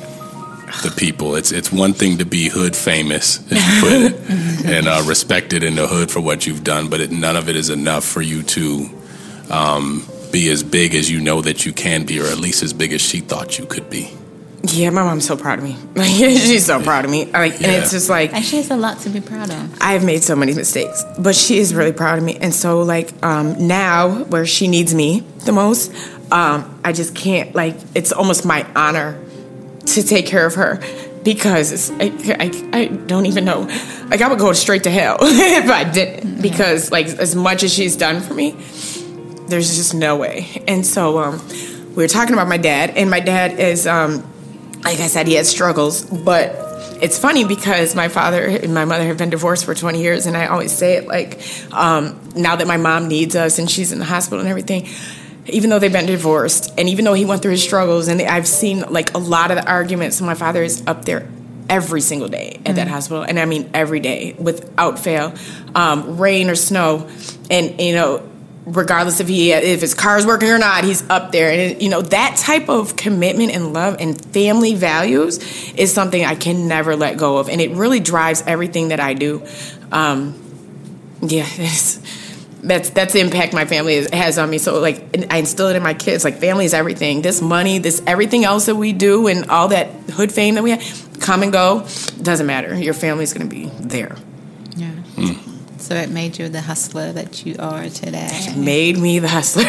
the people. It's it's one thing to be hood famous, as you put it, and uh, respected in the hood for what you've done, but it, none of it is enough for you to um, be as big as you know that you can be, or at least as big as she thought you could be. Yeah, my mom's so proud of me. Like, she's so proud of me. Like, and Yeah. it's just like... And she has a lot to be proud of. I have made so many mistakes, but she is really proud of me. And so, like, um, now where she needs me the most, um, I just can't, like, it's almost my honor to take care of her because it's, I, I, I don't even know. Like, I would go straight to hell if I didn't because, like, as much as she's done for me, there's just no way. And so um, we were talking about my dad, and my dad is, um, like I said, he has struggles, but it's funny because my father and my mother have been divorced for twenty years, and I always say it like, um, now that my mom needs us and she's in the hospital and everything, even though they've been divorced, and even though he went through his struggles, and I've seen like a lot of the arguments, my father is up there every single day at mm-hmm. that hospital, and I mean every day, without fail, um, rain or snow, and, you know, regardless if he if his car's working or not, he's up there. And, you know, that type of commitment and love and family values is something I can never let go of. And it really drives everything that I do. Um, yeah, it's, that's that's the impact my family is, has on me. So, like, I instill it in my kids. Like, family is everything. This money, this everything else that we do and all that hood fame that we have, come and go, doesn't matter. Your family's going to be there. Yeah. Mm. So it made you the hustler that you are today. Made me the hustler.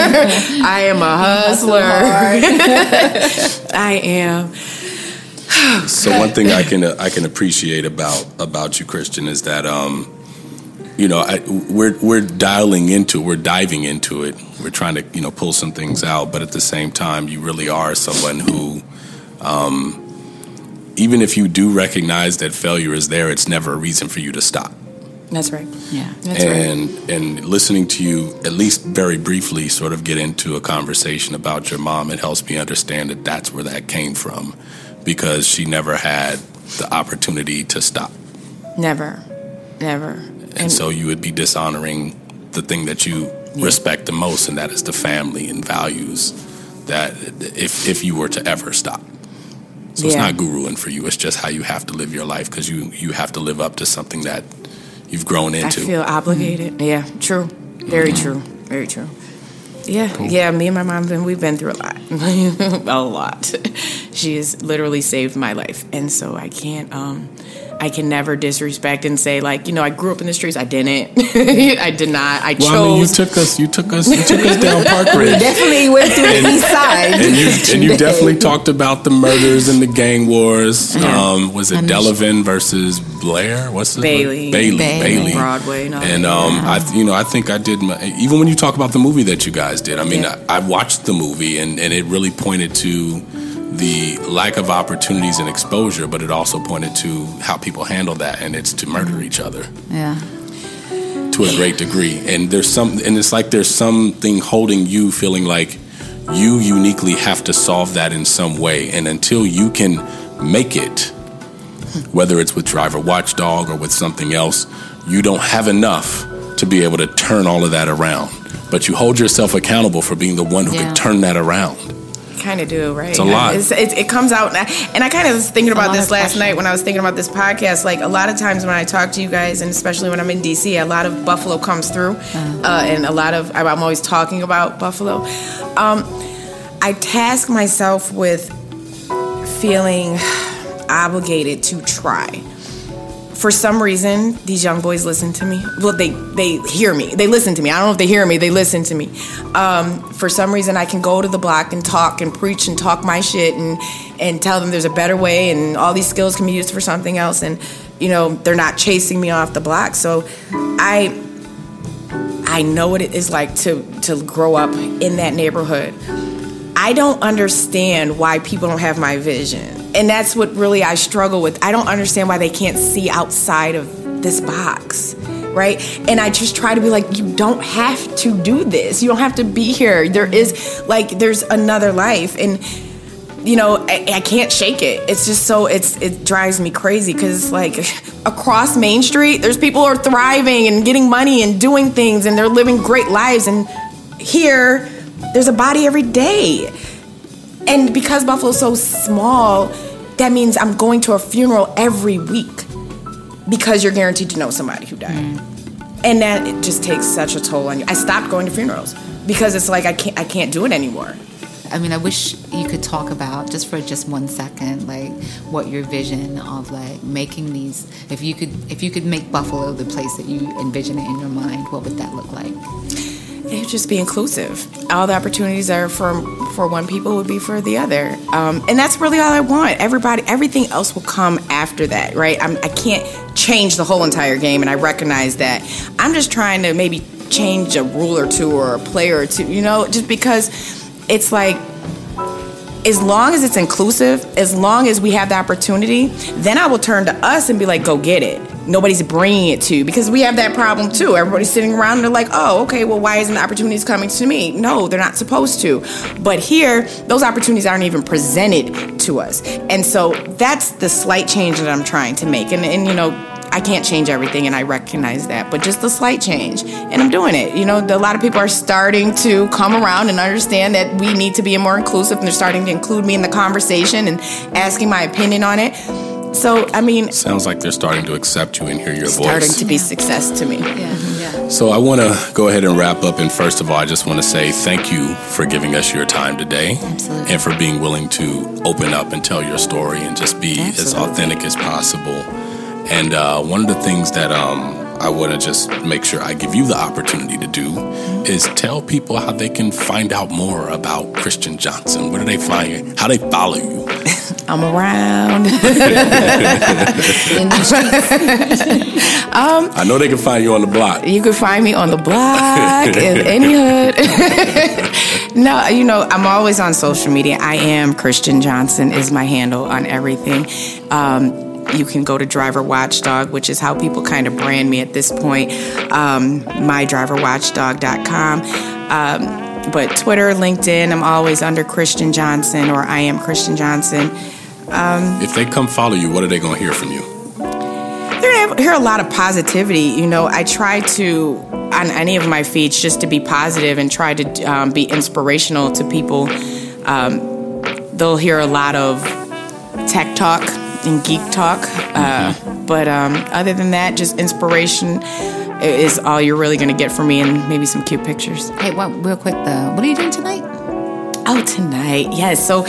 I am a hustler. I am. So one thing I can uh, I can appreciate about about you, Christian, is that um, you know I, we're we're dialing into it, we're diving into it, we're trying to you know pull some things out, but at the same time, you really are someone who, um, even if you do recognize that failure is there, it's never a reason for you to stop. That's right. Yeah. That's and right. and listening to you, at least very briefly, sort of get into a conversation about your mom, it helps me understand that that's where that came from, because she never had the opportunity to stop. Never, never. And, and so you would be dishonoring the thing that you yeah. respect the most, and that is the family and values. That if if you were to ever stop. So yeah. It's not guruing for you. It's just how you have to live your life, because you you have to live up to something that you've grown into. I feel obligated. Mm-hmm. Yeah, true. Very mm-hmm. true. Very true. Yeah, Cool. yeah. Me and my mom, we've been through a lot, a lot. She has literally saved my life, and so I can't. Um, I can never disrespect and say like, you know, I grew up in the streets. I didn't. I did not. I well, chose. I mean, you took us. You took us. You took us down Park We Ridge. definitely went through the east side. And you, and you definitely talked about the murders and the gang wars. Um, was it Delavan versus Blair? What's the Bailey. Bailey, Bailey. Bailey. Broadway, no. And um, I, you know, I think I did. My, even when you talk about the movie that you guys did, I mean, Yeah. I, I watched the movie, and, and it really pointed to the lack of opportunities and exposure, but it also pointed to how people handle that, and it's to murder each other Yeah. to a great degree. And there's some, and it's like there's something holding you, feeling like you uniquely have to solve that in some way. And until you can make it, whether it's with Driver Watchdog or with something else, you don't have enough to be able to turn all of that around. But you hold yourself accountable for being the one who Yeah. can turn that around. Kind of do, right? It's a lot. It's, it, it comes out, and I, and I kind of was thinking It's a about lot this of last pressure. night when I was thinking about this podcast. Like a lot of times when I talk to you guys, and especially when I'm in D C, a lot of Buffalo comes through, uh, and a lot of I'm always talking about Buffalo. Um, I task myself with feeling obligated to try. For some reason, these young boys listen to me. Well, they they hear me. They listen to me. I don't know if they hear me. They listen to me. Um, for some reason, I can go to the block and talk and preach and talk my shit and and tell them there's a better way and all these skills can be used for something else. And you know, they're not chasing me off the block. So I I know what it is like to to grow up in that neighborhood. I don't understand why people don't have my vision. And that's what really I struggle with. I don't understand why they can't see outside of this box, right? And I just try to be like, you don't have to do this. You don't have to be here. There is, like, there's another life. And, you know, I, I can't shake it. It's just so, it's it drives me crazy because, like, across Main Street, there's people who are thriving and getting money and doing things and they're living great lives. And here, there's a body every day. And because Buffalo's so small, that means I'm going to a funeral every week because you're guaranteed to know somebody who died. Mm. And that it just takes such a toll on you. I stopped going to funerals because it's like I can't I can't do it anymore. I mean, I wish you could talk about, just for just one second, like what your vision of like making these, if you could if you could make Buffalo the place that you envision it in your mind, what would that look like? It would just be inclusive. All the opportunities are for for one people would be for the other, um, and that's really all I want. Everybody, everything else will come after that, right? I'm, I can't change the whole entire game, and I recognize that. I'm just trying to maybe change a rule or two or a player or two, you know, just because it's like, as long as it's inclusive, as long as we have the opportunity, then I will turn to us and be like, go get it. Nobody's bringing it to you because we have that problem too. Everybody's sitting around and they're like, oh, okay, well, why isn't the opportunities coming to me? No, they're not supposed to. But here, those opportunities aren't even presented to us. And so that's the slight change that I'm trying to make. And, and you know, I can't change everything, and I recognize that, but just a slight change, and I'm doing it. You know, a lot of people are starting to come around and understand that we need to be more inclusive, and they're starting to include me in the conversation and asking my opinion on it. So, I mean, Sounds like they're starting to accept you and hear your starting voice. to be success to me. Yeah, yeah. So I want to go ahead and wrap up. And first of all, I just want to say thank you for giving us your time today. Absolutely. And for being willing to open up and tell your story and just be as Absolutely. authentic as possible. And uh, one of the things that um, I want to just make sure I give you the opportunity to do is tell people how they can find out more about Christian Johnson. Where do they find, how they follow you? I'm around. In the streets. I know they can find you on the block. You can find me on the block, in any hood. No, you know, I'm always on social media. I am Christian Johnson is my handle on everything. Um, you can go to Driver Watchdog, which is how people kind of brand me at this point, um, my driver watchdog dot com. Um, but Twitter, LinkedIn, I'm always under Christian Johnson, or I am Christian Johnson. If they come follow you, what are they going to hear from you? They're gonna hear a lot of positivity. You know, I try to, on any of my feeds, just to be positive and try to um, be inspirational to people. Um, they'll hear a lot of tech talk and geek talk. Uh, but um, other than that, just inspiration is all you're really going to get from me, and maybe some cute pictures. Hey, well, real quick though, what are you doing tonight? Oh, tonight, yes. So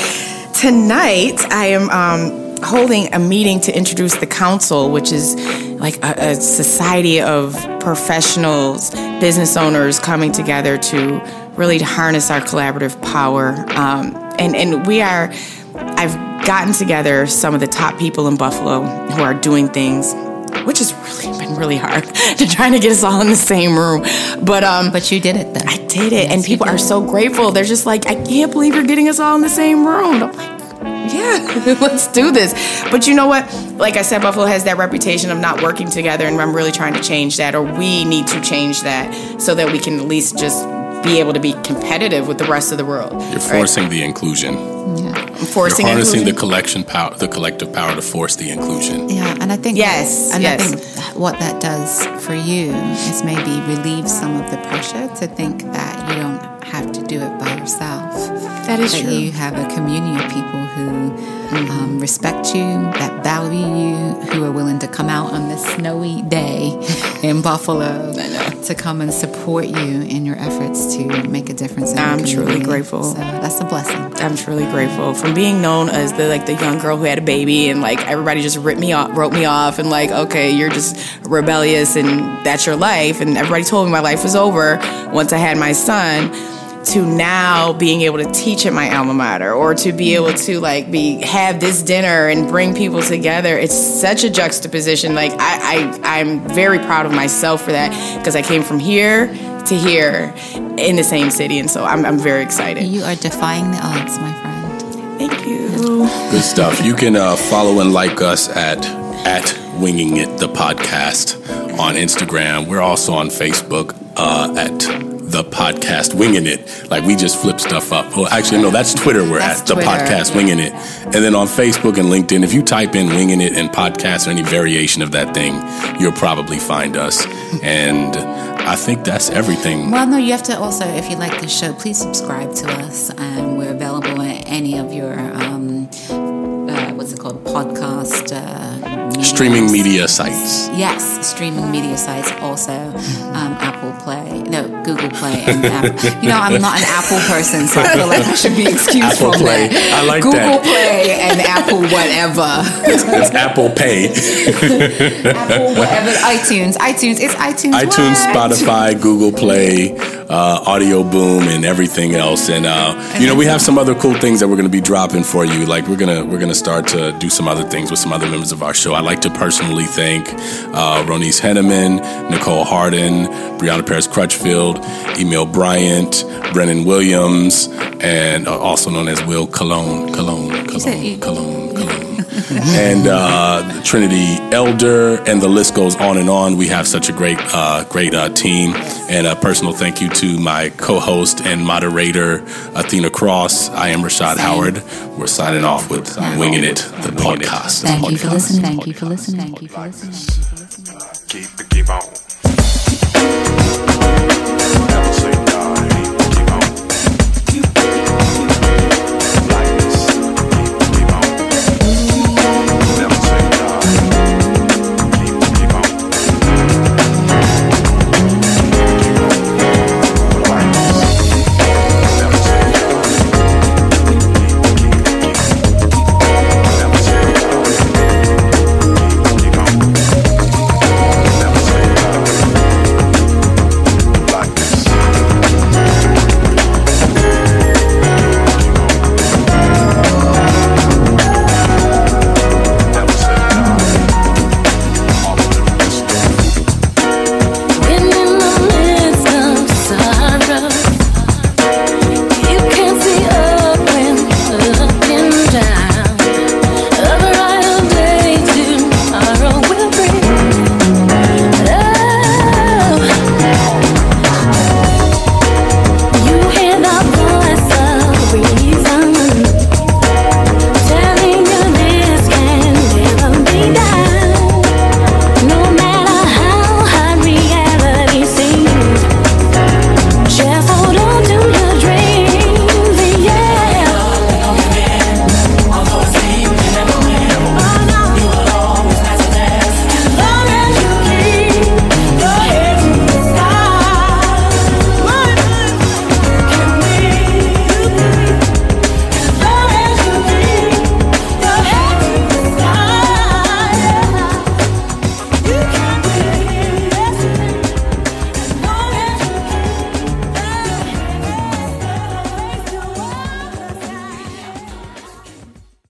tonight I am um, holding a meeting to introduce the council, which is like a, a society of professionals, business owners coming together to really harness our collaborative power. Um, and, and we are, I've gotten together some of the top people in Buffalo who are doing things, which has really been really hard to trying to get us all in the same room. But um, but you did it then. I did it, Yes, and people you did are so grateful. They're just like, I can't believe you're getting us all in the same room. And I'm like, yeah, let's do this. But you know what? Like I said, Buffalo has that reputation of not working together, and I'm really trying to change that, or we need to change that so that we can at least just be able to be competitive with the rest of the world. You're forcing right? the inclusion. Yeah. I'm forcing You're harnessing inclusion. the collection power, the collective power to force the inclusion. Yeah, and I think Yes, and yes. I think what that does for you is maybe relieve some of the pressure to think that you don't have to do it by yourself. That is that true. you have a community of people who mm-hmm. um, respect you, that value you, who are willing to come out on this snowy day in Buffalo to come and support you in your efforts to make a difference in I'm your truly community. grateful. So that's a blessing. I'm truly grateful. From being known as the like the young girl who had a baby, and like everybody just ripped me off, wrote me off, and like, okay, you're just rebellious and that's your life, and everybody told me my life was over once I had my son, to now being able to teach at my alma mater, or to be able to like be have this dinner and bring people together. It's such a juxtaposition. Like I, I I'm very proud of myself for that, because I came from here to here in the same city, and so I'm I'm very excited. You are defying the odds, my friend. Thank you. Good stuff. You can uh, follow and like us at at Winging It the podcast on Instagram. We're also on Facebook uh, at the podcast Winging It. Like, we just flip stuff up. Well, actually, no, that's Twitter. We're That's at the Twitter, podcast yeah. Winging It. And then on Facebook and LinkedIn, if you type in Winging It and podcast or any variation of that thing, you'll probably find us. And I think that's everything. Well, no, you have to also, if you like the show, please subscribe to us. And we're available at any of your, um, uh, what's it called, podcast uh, mediums. Streaming media sites. Yes, streaming media sites, also um, Apple Play, no, Google Play, and Apple. You know, I'm not an Apple person, so I feel like I should be excused Apple from Play. that. I like Google that. Play and Apple whatever. It's Apple Pay. Apple whatever. iTunes. iTunes. It's iTunes. iTunes, what? Spotify, Google Play, uh, Audio Boom, and everything else. And uh, you know, we have some other cool things that we're going to be dropping for you. Like we're gonna we're gonna start to do some other things with some other members of our show. I'd like to personally thank uh, Ronice Henneman, Nicole Harden, Brianna Paris Crutchfield, Emil Bryant, Brennan Williams, and uh, also known as Will Cologne, Cologne, Cologne, Cologne, Cologne. and uh, Trinity Elder, and the list goes on and on. We have such a great, uh, great uh, team. And a personal thank you to my co-host and moderator, Athena Cross. I am Rashad Howard. We're signing off with Winging It, the podcast. Thank you for listening. Thank you for listening. Thank you for listening.